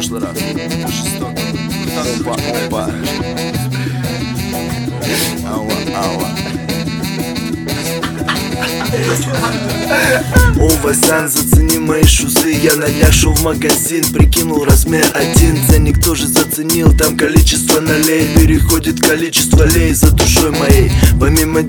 прошлый раз. Опа, опа. Ауа. О, Васан, зацени мои шузы. Я на днях шел в магазин, прикинул размер 1. Ценник тоже заценил, там количество нулей переходит количество лей за душой моей. Помимо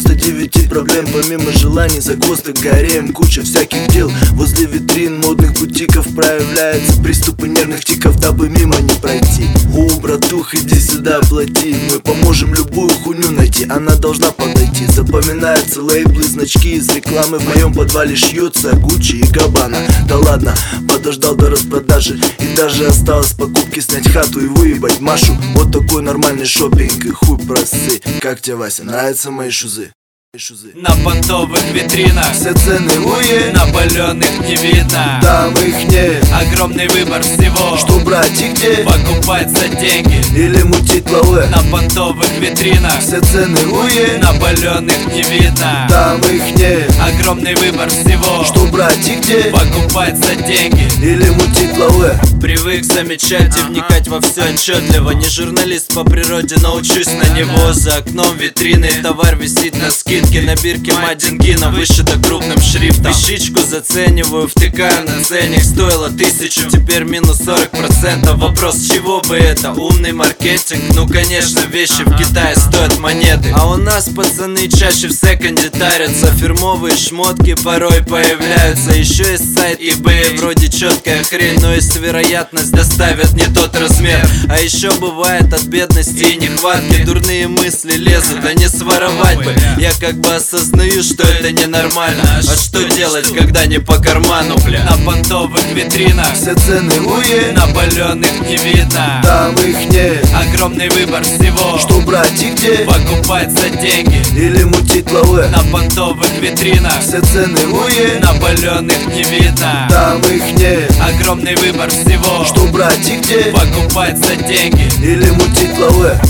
99 проблем, помимо желаний, загвоздок, гарем, куча всяких дел. Возле витрин модных бутиков проявляются приступы нервных тиков, дабы мимо не пройти. О, братух, иди сюда, плати. Мы поможем любую хуйню найти, она должна подойти. Запоминаются лейблы, значки из рекламы. В моем подвале шьются Гуччи и Габбана. Да ладно, подождал до распродажи. И даже осталось покупки снять хату и выебать Машу. Вот такой нормальный шопинг и хуй просы. Как тебе, Вася, нравятся мои шузы? На понтовых витринах все цены уе, на паленых не видно, там их нет. Огромный выбор всего, что брать и где покупать за деньги или мутить лаве. На понтовых витринах все цены уе, на паленых не видно, там их нет. Огромный выбор всего, что брать и где покупать за деньги или мутить лаве. Привык замечать и вникать во все отчетливо. Не журналист по природе, научусь на него. За окном витрины товар висит на скидке. На бирке Мадингина вышито крупным шрифтом. Вещичку зацениваю, втыкаю на ценник. Стоило 1000, теперь минус 40%. Вопрос, с чего бы это? Умный маркетинг? Ну конечно, вещи в Китае стоят монеты. А у нас пацаны чаще в секонде тарятся. Фирмовые шмотки порой появляются. Еще есть сайт eBay, вроде четкая хрень, но есть вероятность доставят не тот размер. А еще бывает от бедности и нехватки дурные мысли лезут, а не своровать бы. Я как бы осознаю, что это ненормально. А что делать, когда не по карману, бля? На понтовых витринах все цены уе, на паленых не видно, там их нет. Огромный выбор всего, что брать и где покупать за деньги или мутить лаве. На понтовых витринах все цены уе, на паленых не видно, там их нет. Огромный выбор всего, что брать и где покупать за деньги или мутить лаве.